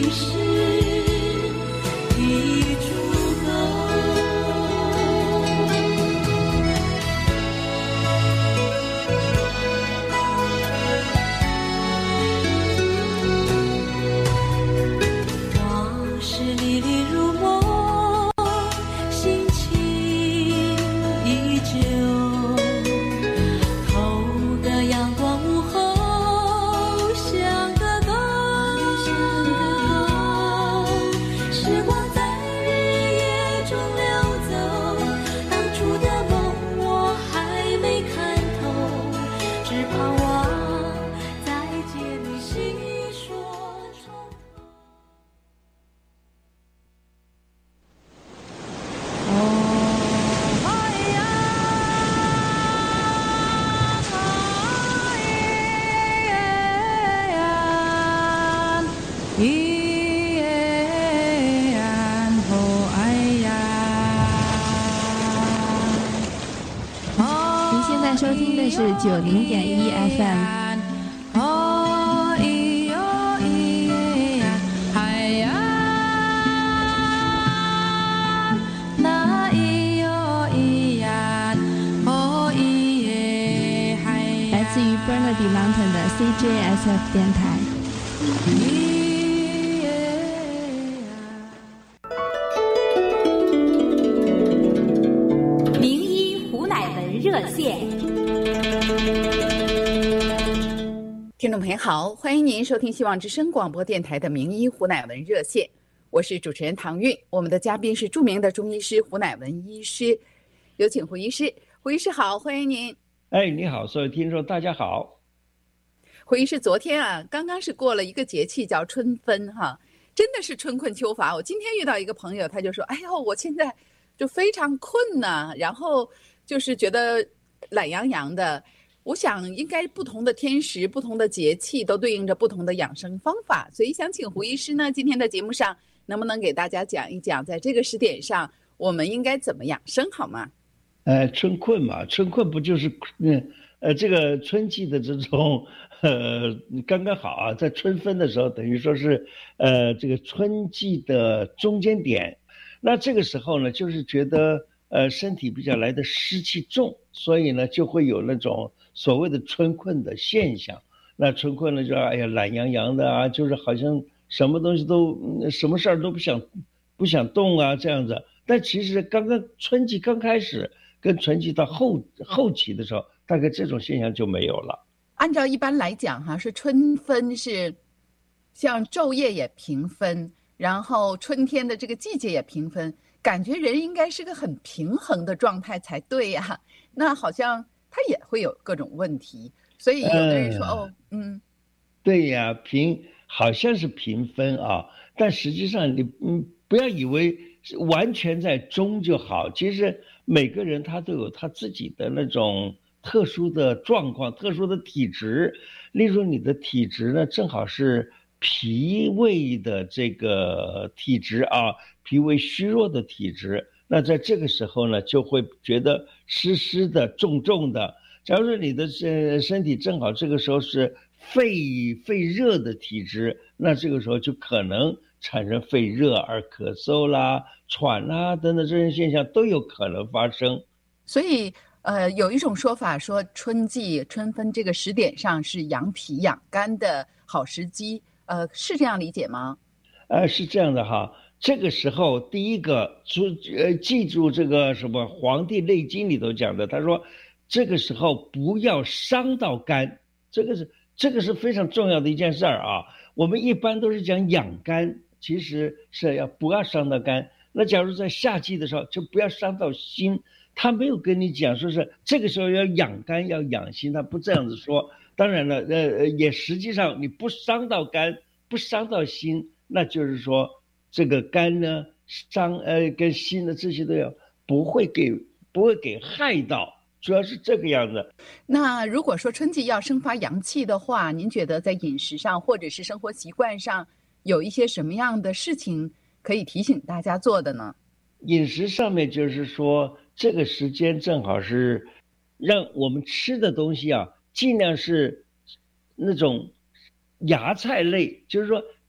收听的是90.1 FM。来自于 Burnaby Mountain 的 CJSF 电台。 名医胡乃文热线。 听众朋友好，欢迎您收听希望之声广播电台的名医胡乃文热线，我是主持人唐韵，我们的嘉宾是著名的中医师胡乃文医师，有请胡医师。胡医师好，欢迎您。 你好，所有听众大家好。 胡医师，昨天刚刚是过了一个节气叫春分哈，真的是春困秋乏。我今天遇到一个朋友，他就说，哎呦，我现在就非常困呐，然后就是觉得懒洋洋的。我想应该不同的天时不同的节气都对应着不同的养生方法，所以想请胡医师呢今天的节目上能不能给大家讲一讲，在这个时点上我们应该怎么养生好吗？ 春困嘛，春困不就是这个春季的这种刚刚好啊，在春分的时候等于说是这个春季的中间点。那这个时候呢就是觉得身体比较来的湿气重，所以呢就会有那种所谓的春困的现象。那春困呢就懒洋洋的啊，就是好像什么东西都什么事儿都不想动啊这样子。但其实刚刚春季刚开始跟春季到后期的时候，大概这种现象就没有了。 按照一般来讲哈，是春分是像昼夜也平分，然后春天的这个季节也平分，感觉人应该是个很平衡的状态才对呀。那好像他也会有各种问题，所以有的人说对呀，好像是平分啊，但实际上你不要以为完全在中就好，其实每个人他都有他自己的那种特殊的状况，特殊的体质。例如你的体质呢正好是脾胃的这个体质啊，脾胃虚弱的体质，那在这个时候呢就会觉得湿湿的重重的。假如说你的身体正好这个时候是肺热的体质，那这个时候就可能产生肺热而咳嗽啦、喘啦等等这些现象都有可能发生。 所以有一种说法说春分这个时点上是养脾养肝的好时机，是这样理解吗？ 是这样的哈。这个时候第一个记住这个什么《黄帝内经》里头讲的，他说这个时候不要伤到肝，这个是非常重要的一件事儿啊。我们一般都是讲养肝，其实是不要伤到肝。那假如在夏季的时候就不要伤到心，他没有跟你讲说是这个时候要养肝要养心，他不这样子说。当然了也实际上你不伤到肝不伤到心，那就是说这个肝呢跟心的这些都不会给害到，主要是这个样子。 那如果说春季要生发阳气的话，您觉得在饮食上或者是生活习惯上有一些什么样的事情可以提醒大家做的呢？ 饮食上面就是说这个时间正好是让我们吃的东西尽量是那种芽菜类，就是说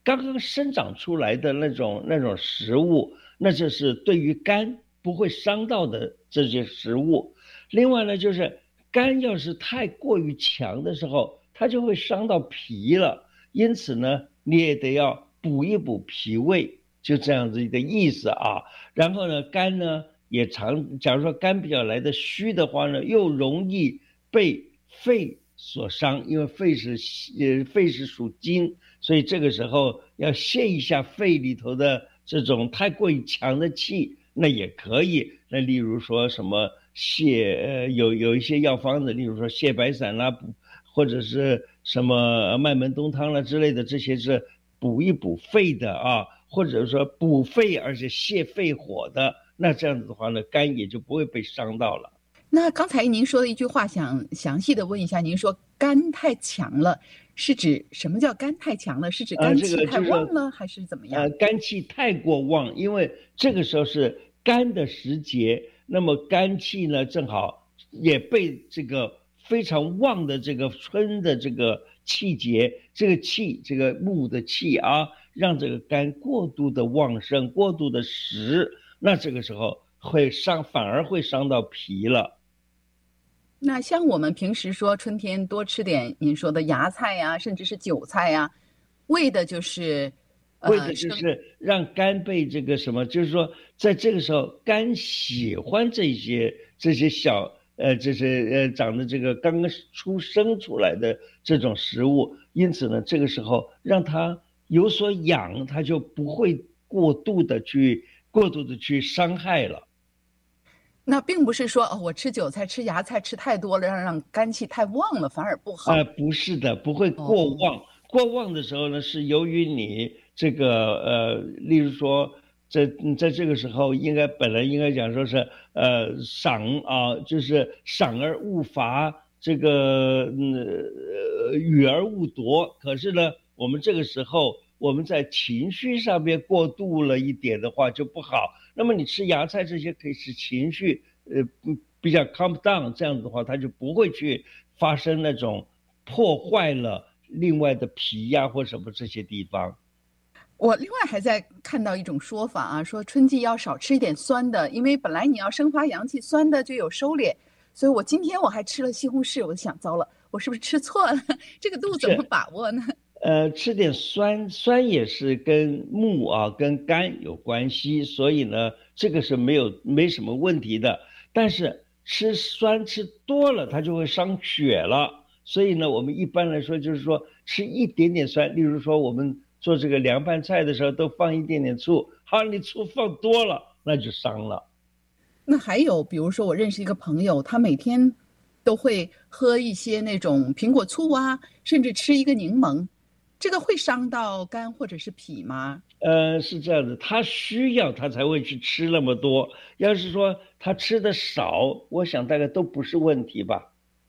刚刚生长出来的那种食物，那就是对于肝不会伤到的这些食物。另外呢，就是肝要是太过于强的时候，它就会伤到脾了，因此呢，你也得要补一补脾胃，就这样子一个意思啊。然后呢，肝呢也假如说肝比较来的虚的话呢，又容易被肺所伤，因为肺是属金，所以这个时候要泄一下肺里头的这种太过于强的气，那也可以。那例如说什么有一些药方子，例如说泻白散啦，或者是什么麦门冬汤啦之类的，这些是补一补肺的啊，或者说补肺而且泻肺火的，那这样子的话呢，肝也就不会被伤到了。 那刚才您说的一句话，想详细的问一下，您说肝太强了，是指什么叫肝太强了？是指肝气太旺了，还是怎么样？ 肝气太过旺，因为这个时候是肝的时节，那么肝气呢正好也被这个非常旺的这个春的这个气节，这个木的气啊，让这个肝过度的旺盛，过度的实，那这个时候反而会伤到脾了。 那像我们平时说春天多吃点您说的芽菜呀，甚至是韭菜呀，为的就是让肝被这个什么，就是说在这个时候肝喜欢这些小这些长的这个刚刚生出来的这种食物，因此呢这个时候让它有所养，它就不会过度的去伤害了。 那并不是说我吃韭菜吃芽菜吃太多了，让肝气太旺了反而不好。 不是的，不会过旺。过旺的时候呢，是由于你这个例如说在这个时候本来应该讲说是赏啊，就是赏而勿罚，这个予而勿夺。可是呢，我们这个时候我们在情绪上面过度了一点的话就不好。那么你吃芽菜这些可以使情绪比较 calm down， 这样子的话它就不会去发生那种破坏了另外的脾呀或什么这些地方。 我另外还在看到一种说法啊，说春季要少吃一点酸的，因为本来你要生发阳气，酸的就有收敛。所以今天我还吃了西红柿，我就想糟了，我是不是吃错了？这个度怎么把握呢？ 吃点酸也是跟木啊跟肝有关系，所以呢这个是没什么问题的。但是吃酸吃多了它就会伤血了，所以呢我们一般来说就是说吃一点点酸，例如说我们做这个凉拌菜的时候都放一点点醋，好，你醋放多了那就伤了。 那还有比如说我认识一个朋友，他每天都会喝一些那种苹果醋啊，甚至吃一个柠檬，这个会伤到肝或者是脾吗？ 是这样的，他需要他才会去吃那么多，要是说他吃的少，我想大概都不是问题吧。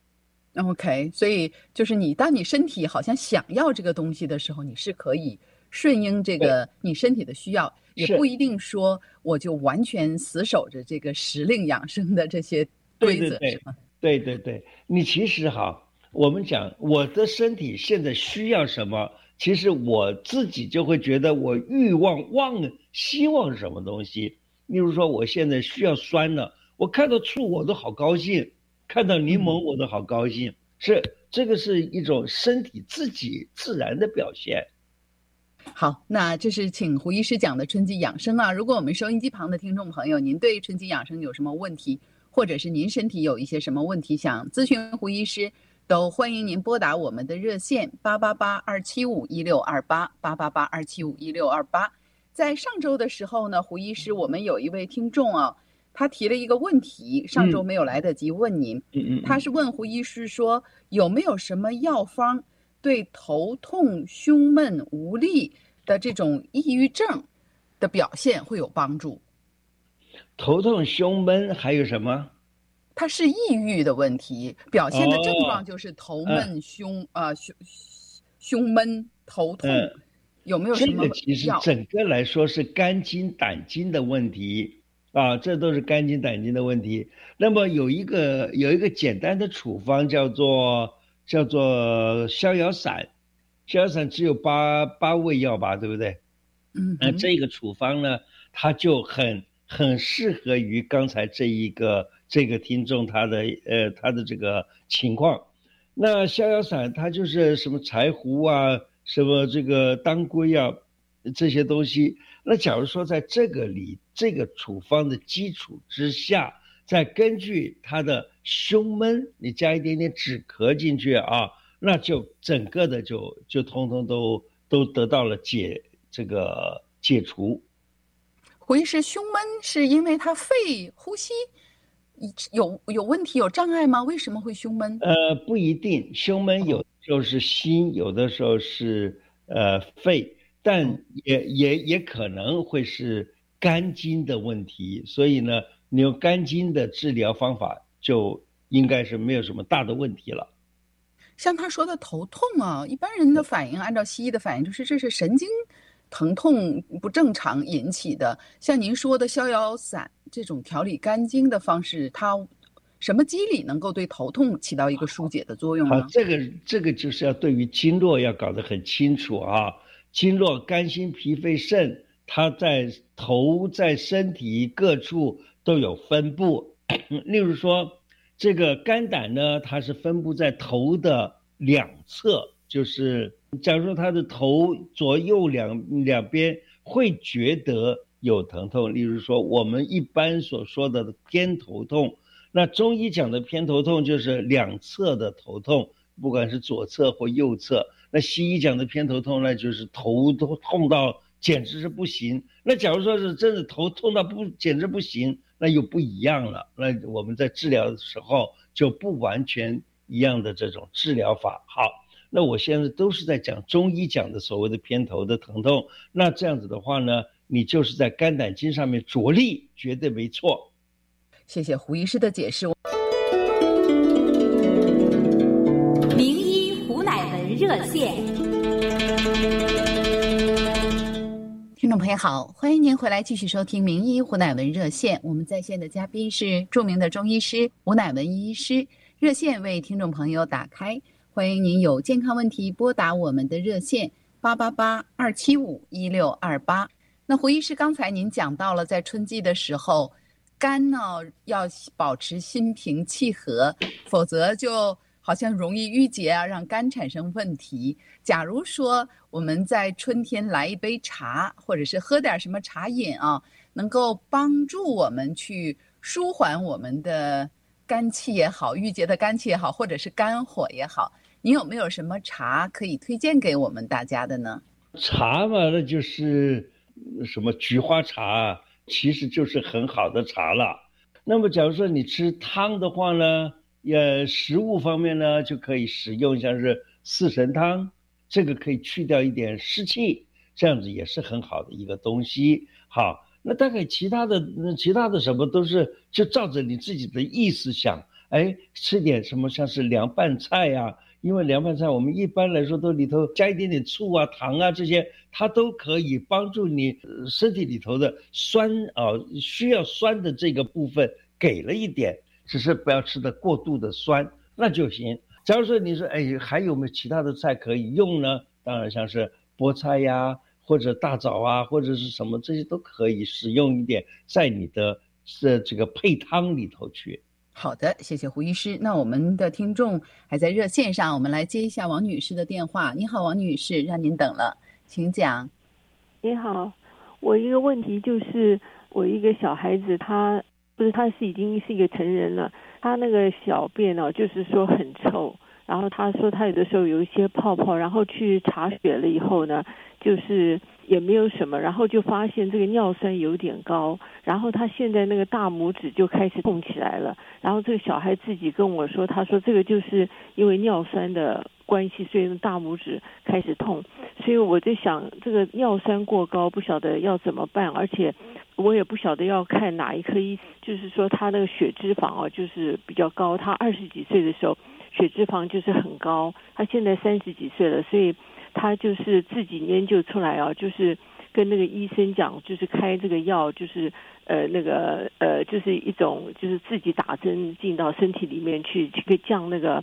OK， 所以就是当你身体好像想要这个东西的时候，你是可以顺应这个你身体的需要，也不一定说我就完全死守着这个时令养生的这些规则，是吗？ 对，你其实我们讲我的身体现在需要什么，其实我自己就会觉得我希望什么东西。例如说我现在需要酸了，我看到醋我都好高兴，看到柠檬我都好高兴，这个是一种身体自己自然的表现。 好，那这是请胡医师讲的春季养生啊。如果我们收音机旁的听众朋友，您对春季养生有什么问题，或者是您身体有一些什么问题想咨询胡医师，都欢迎您拨打我们的热线888-275-1628，888-275-1628。在上周的时候呢，胡医师，我们有一位听众啊，他提了一个问题，上周没有来得及问您。他是问胡医师说，有没有什么药方对头痛、胸闷、无力的这种抑郁症的表现会有帮助？ 头痛、胸闷还有什么？ 它是抑郁的问题，表现的症状就是头闷、胸闷、头痛。有没有什么药？ 这个其实整个来说是肝经、胆经的问题啊，这都是肝经、胆经的问题。那么有一个简单的处方叫做逍遥散， 逍遥散只有八味药吧，对不对？那这个处方呢，它就很适合于刚才这个听众他的这个情况。那逍遥散它就是什么柴胡啊，什么这个当归啊，这些东西。那假如说在这个处方的基础之下，再根据它的胸闷，你加一点点止咳进去啊，那就整个的就通通都得到了解除。 胡医师，胸闷是因为他肺呼吸有问题有障碍吗？为什么会胸闷？ 不一定，胸闷有的时候是心，有的时候是肺，但也可能会是肝经的问题，所以呢，你用肝经的治疗方法就应该是没有什么大的问题了。 像他说的头痛啊，一般人的反应，按照西医的反应，就是这是神经疼痛不正常引起的。像您说的逍遥散这种调理肝经的方式，它什么机理能够对头痛起到一个疏解的作用呢？ 好，这个就是要对于经络要搞得很清楚啊。经络肝心脾肺肾，它在头在身体各处都有分布。例如说这个肝胆呢，它是分布在头的两侧，就是假如说他的头左右两边会觉得有疼痛，例如说我们一般所说的偏头痛，那中医讲的偏头痛就是两侧的头痛，不管是左侧或右侧。那西医讲的偏头痛呢，就是头都痛到简直是不行。那假如说是真的头痛到简直不行，那又不一样了。那我们在治疗的时候就不完全一样的这种治疗法。好，那我现在都是在讲中医讲的所谓的偏头的疼痛。那这样子的话呢，你就是在肝胆经上面着力，绝对没错。 谢谢胡医师的解释。 名医胡乃文热线。 听众朋友好，欢迎您回来继续收听名医胡乃文热线。我们在线的嘉宾是著名的中医师胡乃文医师，热线为听众朋友打开，欢迎您有健康问题拨打我们的热线888-275-1628。那胡医师，刚才您讲到了在春季的时候，肝呢要保持心平气和，否则就好像容易郁结啊，让肝产生问题。假如说我们在春天来一杯茶，或者是喝点什么茶饮啊，能够帮助我们去舒缓我们的肝气也好，郁结的肝气也好，或者是肝火也好，您有没有什么茶可以推荐给我们大家的呢？ 茶嘛，那就是什么菊花茶，其实就是很好的茶了。那么假如说你吃汤的话呢，食物方面呢就可以使用像是四神汤，这个可以去掉一点湿气，这样子也是很好的一个东西。好，那大概其他的什么都是就照着你自己的意思想，吃点什么像是凉拌菜啊，因为凉拌菜我们一般来说都里头加一点点醋啊、糖啊这些，它都可以帮助你身体里头的酸啊，需要酸的这个部分给了一点，只是不要吃的过度的酸，那就行。假如说你说还有没有其他的菜可以用呢？当然像是菠菜呀，或者大枣啊，或者是什么，这些都可以使用一点在你的这个配汤里头去。 好的，谢谢胡医师。那我们的听众还在热线上，我们来接一下王女士的电话。你好，王女士，让您等了，请讲。 你好，我一个问题就是，我一个小孩子，他是已经是一个成人了，他那个小便呢，就是说很臭，然后他说他有的时候有一些泡泡，然后去查血了以后呢，就是也没有什么，然后就发现这个尿酸有点高，然后他现在那个大拇指就开始痛起来了，然后这个小孩自己跟我说，他说这个就是因为尿酸的关系，所以大拇指开始痛，所以我在想这个尿酸过高不晓得要怎么办，而且我也不晓得要看哪一科医，就是说他那个血脂肪就是比较高，他20几岁的时候血脂肪就是很高，他现在30几岁了，所以他就是自己研究出来就是跟那个医生讲，就是开这个药，就是就是一种就是自己打针进到身体里面去，可以降那个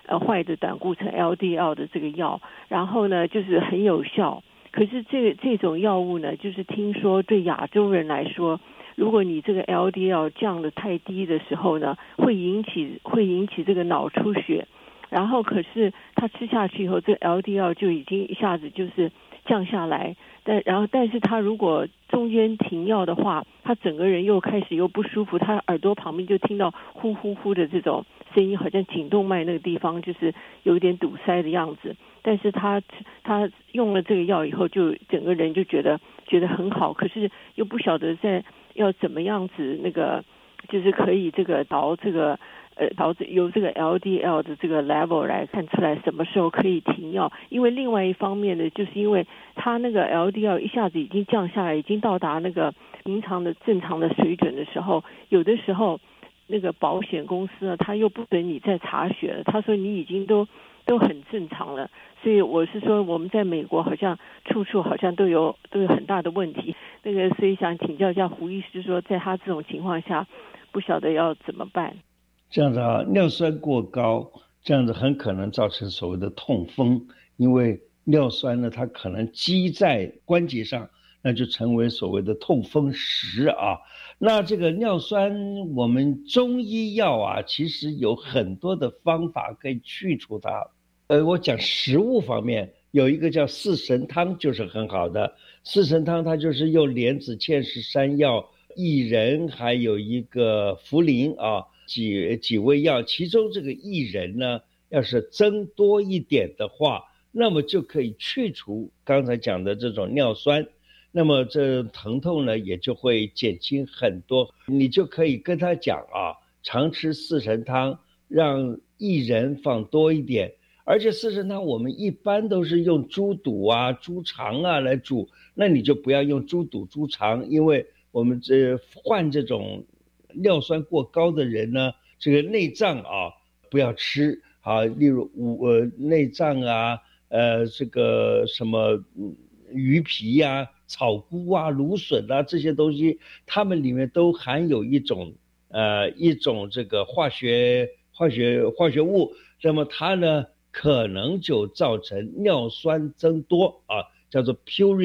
坏的胆固醇 LDL 的这个药，然后呢就是很有效。可是这种药物呢，就是听说对亚洲人来说，如果你这个 LDL 降得太低的时候呢，会引起这个脑出血。然后可是他吃下去以后，这个 LDL 就已经一下子就是降下来，但是他如果中间停药的话，他整个人又开始又不舒服，他耳朵旁边就听到呼呼呼的这种声音，好像颈动脉那个地方就是有点堵塞的样子。但是他用了这个药以后，就整个人就觉得很好，可是又不晓得要怎么样子那个就是可以这个由这个 LDL 的这个 level 来看出来什么时候可以停药。因为另外一方面呢，就是因为它那个 LDL 一下子已经降下来，已经到达那个平常的正常的水准的时候，有的时候那个保险公司呢，他又不准你再查血了，他说你已经都很正常了。所以我是说，我们在美国好像处处好像都有很大的问题。所以想请教一下胡医师，说在他这种情况下，不晓得要怎么办。 这样子啊，尿酸过高，这样子很可能造成所谓的痛风，因为尿酸呢，它可能积在关节上，那就成为所谓的痛风石啊。那这个尿酸，我们中医药啊，其实有很多的方法可以去除它。我讲食物方面，有一个叫四神汤，就是很好的。四神汤它就是用莲子、芡实、山药、薏仁，还有一个茯苓啊，几味药，其中这个薏仁呢，要是增多一点的话，那么就可以去除刚才讲的这种尿酸，那么这疼痛呢也就会减轻很多。你就可以跟他讲啊，常吃四神汤，让薏仁放多一点。而且四神汤我们一般都是用猪肚啊、猪肠啊来煮，那你就不要用猪肚、猪肠，因为我们患这种尿酸过高的人呢，这个内脏啊不要吃啊，例如内脏啊，这个什么鱼皮啊、草菇啊、芦笋啊这些东西，它们里面都含有一种这个化学物，那么它呢可能就造成尿酸增多啊，叫做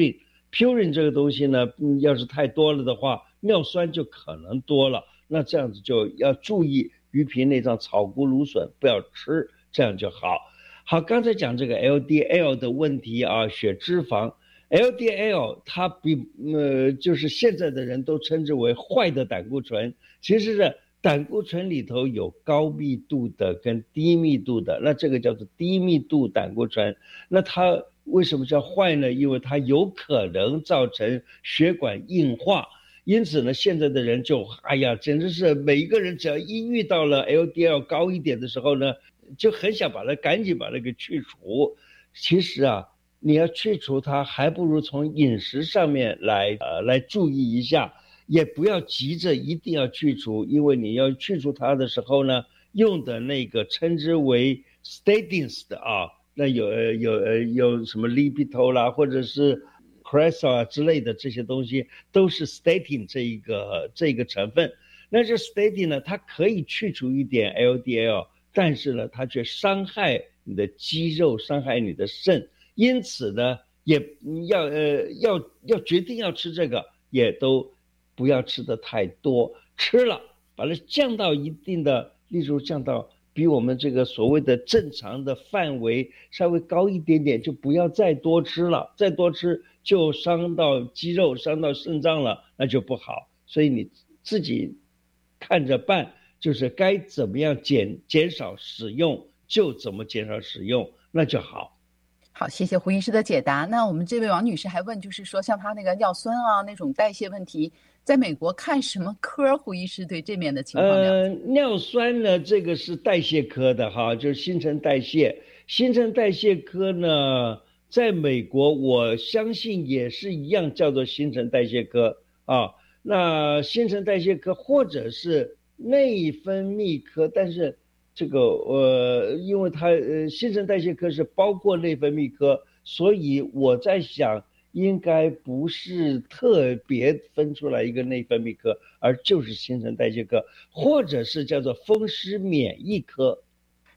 purine 这个东西呢，要是太多了的话，尿酸就可能多了，那这样子就要注意鱼皮、内脏、草菇、芦笋不要吃，这样就好。好，刚才讲这个 LDL 的问题啊，血脂肪 LDL 它就是现在的人都称之为坏的胆固醇，其实是胆固醇里头有高密度的跟低密度的，那这个叫做低密度胆固醇。那它为什么叫坏呢？因为它有可能造成血管硬化，因此呢，现在的人就简直是每一个人只要一遇到了 LDL 高一点的时候呢，就很想赶紧把它给去除。其实啊，你要去除它，还不如从饮食上面来注意一下。也不要急着一定要去除，因为你要去除它的时候呢，用的那个称之为 statins 的啊，那有什么 Lipitor 啦，或者是 Cresol 啊之类的这些东西，都是 statin 这个成分。那这 statin 呢，它可以去除一点 LDL， 但是呢，它却伤害你的肌肉，伤害你的肾，因此呢，也要决定要吃这个，也都不要吃的太多，吃了把它降到一定的，例如降到比我们这个所谓的正常的范围稍微高一点点，就不要再多吃了，再多吃就伤到肌肉，伤到肾脏了，那就不好。所以你自己看着办，就是该怎么样减少使用就怎么减少使用，那就好。 好，谢谢胡医师的解答。那我们这位王女士还问，就是说像她那个尿酸啊那种代谢问题，在美国看什么科？胡医师对这面的情况了解？ 尿酸呢，这个是代谢科的哈，就是新陈代谢。新陈代谢科呢，在美国我相信也是一样，叫做新陈代谢科啊。那新陈代谢科或者是内分泌科，但是这个因为它新陈代谢科是包括内分泌科，所以我在想应该不是特别分出来一个内分泌科，而就是新陈代谢科，或者是叫做风湿免疫科。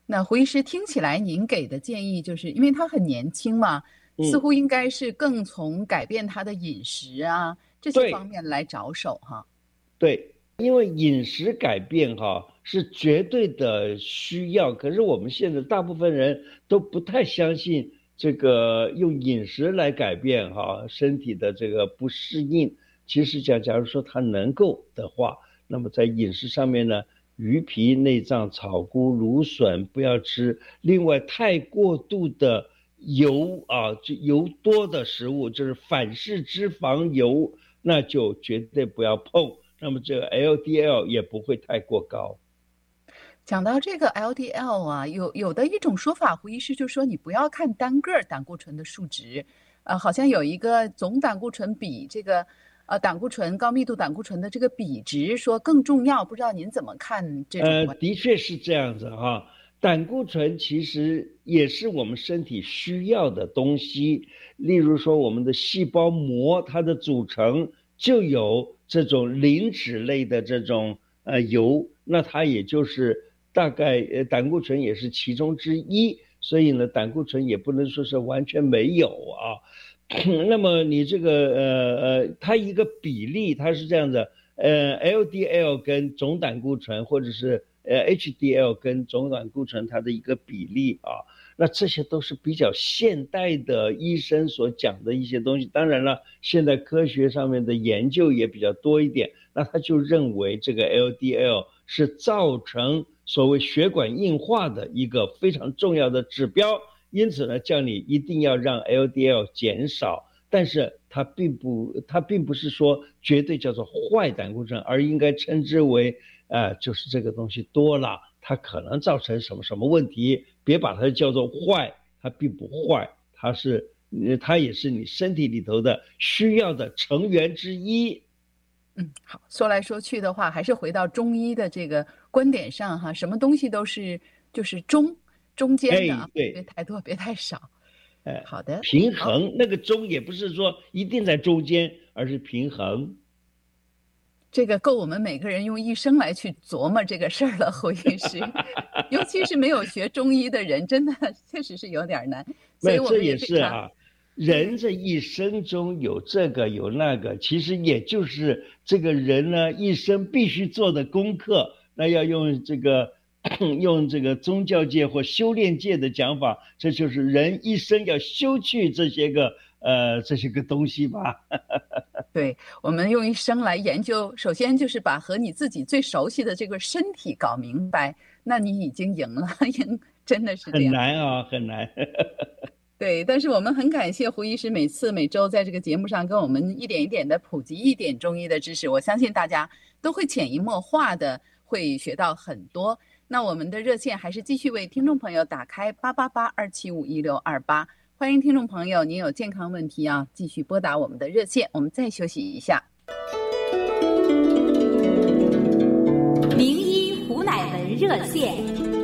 那胡医师听起来您给的建议就是因为他很年轻嘛，似乎应该是更从改变他的饮食啊这些方面来着手哈。 对，因为饮食改变哈是绝对的需要，可是我们现在大部分人都不太相信这个用饮食来改变哈身体的这个不适应。其实假如说他能够的话，那么在饮食上面呢，鱼皮、内脏、草菇、芦笋不要吃。另外，太过度的油啊，就油多的食物，就是反式脂肪油，那就绝对不要碰。那么这个 LDL 也不会太过高。 讲到这个 LDL 啊，有的一种说法，胡医师就说你不要看单个胆固醇的数值，好像有一个总胆固醇比这个胆固醇高密度胆固醇的这个比值说更重要，不知道您怎么看这种？ 的确是这样子哈。胆固醇其实也是我们身体需要的东西，例如说我们的细胞膜，它的组成就有这种磷脂类的这种油，那它也就是大概胆固醇也是其中之一，所以呢胆固醇也不能说是完全没有啊。那么你这个它一个比例它是这样的，LDL 跟总胆固醇或者是HDL 跟总胆固醇它的一个比例啊，那这些都是比较现代的医生所讲的一些东西。当然了，现在科学上面的研究也比较多一点，那他就认为这个 LDL 是造成所谓血管硬化的一个非常重要的指标。因此呢，叫你一定要让 LDL 减少，但是它并不是说绝对叫做坏胆固醇，而应该称之为就是这个东西多了，它可能造成什么什么问题，别把它叫做坏，它并不坏，它也是你身体里头的需要的成员之一。 好，说来说去的话，还是回到中医的这个观点上哈，什么东西都是就是中间的，别太多，别太少。好的， 平衡，那个中也不是说一定在中间，而是平衡。 这个够我们每个人用一生来去琢磨这个事儿了，胡医师。尤其是没有学中医的人，真的确实是有点难。所以我们也是啊，人这一生中有这个有那个，其实也就是这个人呢一生必须做的功课。那要用这个宗教界或修炼界的讲法，这就是人一生要修去这些个东西吧。 对，我们用一生来研究，首先就是把和你自己最熟悉的这个身体搞明白，那你已经赢了，真的是这样。 很难啊，很难。 对，但是我们很感谢胡医师每周在这个节目上跟我们一点一点的普及一点中医的知识，我相信大家都会潜移默化的会学到很多。那我们的热线还是继续为听众朋友打开888-275-1628，欢迎听众朋友，您有健康问题啊，继续拨打我们的热线。我们再休息一下。 名医胡乃文热线。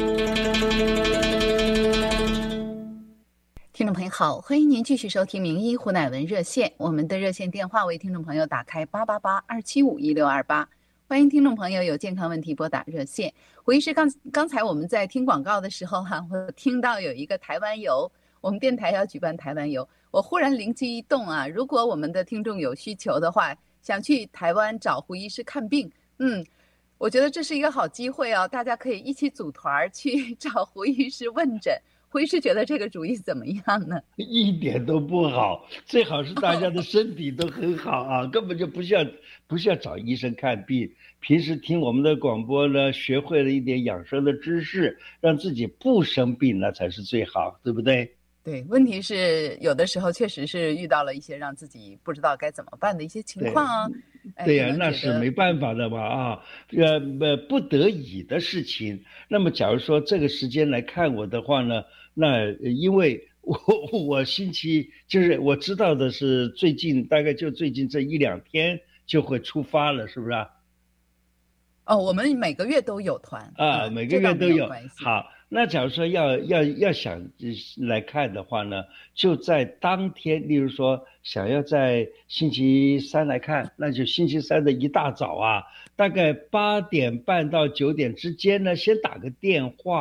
听众朋友好，欢迎您继续收听名医胡乃文热线，我们的热线电话为听众朋友打开888-275-1628，欢迎听众朋友有健康问题拨打热线。胡医师，刚才我们在听广告的时候我听到有一个台湾游，我们电台要举办台湾游，我忽然灵机一动啊，如果我们的听众有需求的话，想去台湾找胡医师看病，我觉得这是一个好机会哦，大家可以一起组团去找胡医师问诊。胡医师觉得这个主意怎么样呢？ 一点都不好，最好是大家的身体都很好啊，根本就不需要找医生看病。平时听我们的广播呢，学会了一点养生的知识，让自己不生病，那才是最好，对不对？ 对，问题是有的时候确实是遇到了一些让自己不知道该怎么办的一些情况啊。 对呀，那是没办法的吧啊，不得已的事情。那么假如说这个时间来看我的话呢，那因为我星期就是我知道的是大概就最近这1-2天就会出发了，是不是啊？ 我们每个月都有团啊，每个月都有。好，那假如说要想来看的话呢，就在当天，例如说想要在星期三来看，那就星期三的一大早啊，大概8点半到9点之间呢，先打个电话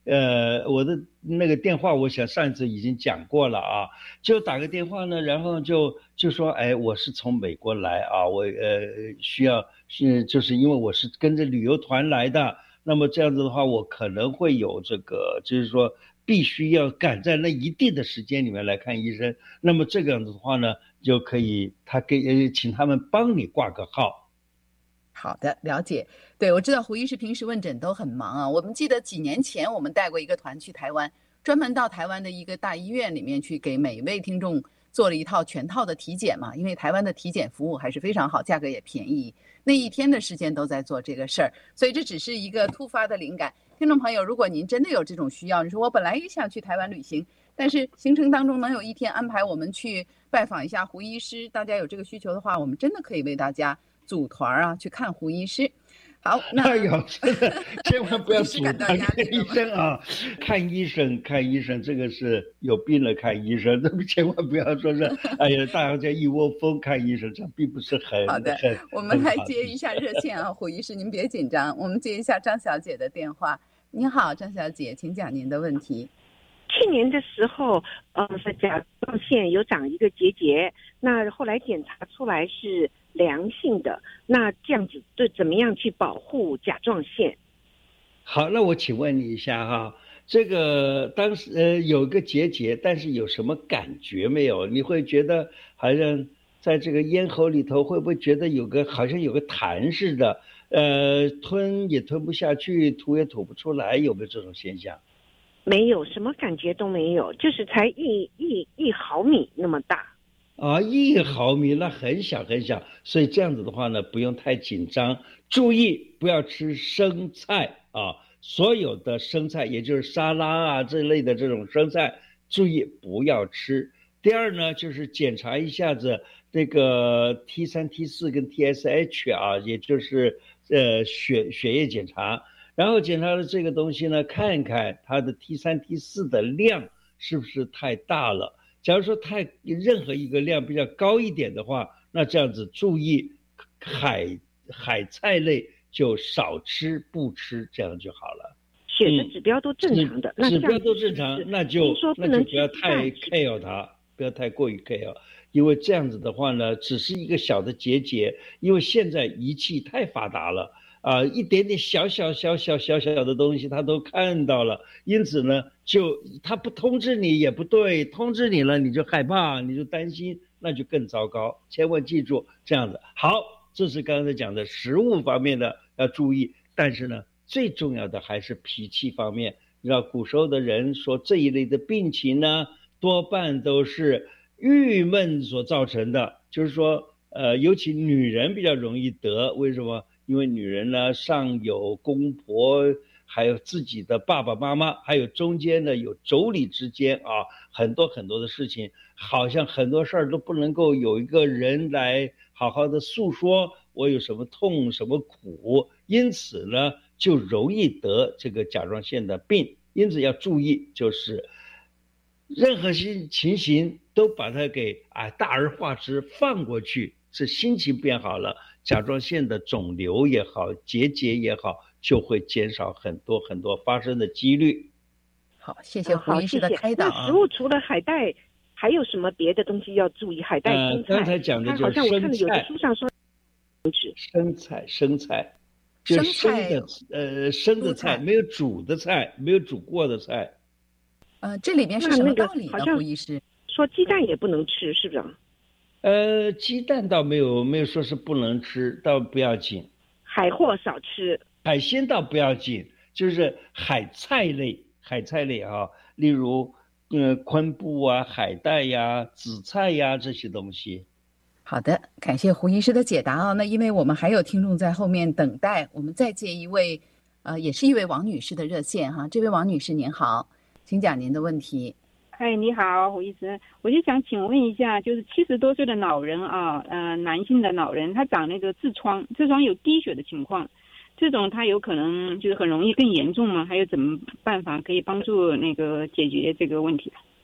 我的那个电话，我想上一次已经讲过了啊，就打个电话呢，然后就说，哎，我是从美国来啊，我需要就是因为我是跟着旅游团来的，那么这样子的话，我可能会有这个，就是说必须要赶在那一定的时间里面来看医生，那么这个样子的话呢，就可以请他们帮你挂个号。 好的，了解。对，我知道胡医师平时问诊都很忙啊。我们记得几年前我们带过一个团去台湾，专门到台湾的一个大医院里面去给每一位听众做了一套全套的体检嘛。因为台湾的体检服务还是非常好，价格也便宜。那一天的时间都在做这个事儿，所以这只是一个突发的灵感。听众朋友，如果您真的有这种需要，你说我本来也想去台湾旅行，但是行程当中能有一天安排我们去拜访一下胡医师，大家有这个需求的话，我们真的可以为大家组团啊去看胡医师。好，那哎呦，真的千万不要组团看医生啊！看医生，这个是有病了看医生，千万不要说是哎呀，大家一窝蜂看医生，这并不是很好的。我们来接一下热线啊，胡医师您别紧张，我们接一下张小姐的电话。您好，张小姐，请讲您的问题。 去年的时候，是甲状腺有长一个结节，那后来检查出来是良性的，那这样子对怎么样去保护甲状腺？ 好，那我请问你一下哈，这个当时有个结节，但是有什么感觉没有？你会觉得好像在这个咽喉里头，会不会觉得好像有个痰似的？吞也吞不下去，吐也吐不出来，有没有这种现象？ 没有，什么感觉都没有，就是才一毫米那么大。 啊，1毫米那很小很小，所以这样子的话呢，不用太紧张，注意不要吃生菜啊，所有的生菜，也就是沙拉啊这类的这种生菜，注意不要吃。第二呢，就是检查一下子这个 T3、T4 跟 TSH 啊，也就是血液检查。然后检查的这个东西呢，看看它的 T3、T4 的量是不是太大了。假如说任何一个量比较高一点的话，那这样子注意海菜类就少吃不吃，这样就好了。 血的指标都正常的， 指标都正常，那就不要太 care 它，不要太过于 care， 因为这样子的话呢，只是一个小的结节，因为现在仪器太发达了。一点点小小的东西他都看到了，因此呢，他不通知你也不对，通知你了你就害怕，你就担心，那就更糟糕。千万记住这样子。好，这是刚才讲的食物方面的要注意，但是呢，最重要的还是脾气方面。你知道古时候的人说这一类的病情呢，多半都是郁闷所造成的，就是说尤其女人比较容易得，为什么？因为女人呢，上有公婆，还有自己的爸爸妈妈，还有中间呢有妯娌之间啊，很多的事情，好像很多事儿都不能够有一个人来好好的诉说我有什么痛什么苦，因此呢就容易得这个甲状腺的病。因此要注意，就是任何情形都把它给大而化之放过去，是心情变好了，甲状腺的肿瘤也好，结节也好，就会减少很多发生的几率。 好，谢谢胡医师的开导。 那食物除了海带，还有什么别的东西要注意？海带、生菜。 刚才讲的就是好像我看了有的书上说， 生菜，就是生的菜，没有煮的菜，没有煮过的菜。 这里面是什么道理呢？胡医师说鸡蛋也不能吃，是不是？ 鸡蛋倒没有说是不能吃，倒不要紧。 海货少吃， 海鲜倒不要紧，就是海菜类啊，例如昆布啊、海带呀、紫菜呀这些东西。 好的，感谢胡医师的解答啊。那因为我们还有听众在后面等待，我们再接一位，也是一位王女士的热线哈。这位王女士您好，请讲您的问题。 你好，胡医生，我就想请问一下，就是70多岁的老人啊，男性的老人，他长那个痔疮有滴血的情况，这种他有可能就是很容易更严重吗？还有怎么办法可以帮助那个解决这个问题？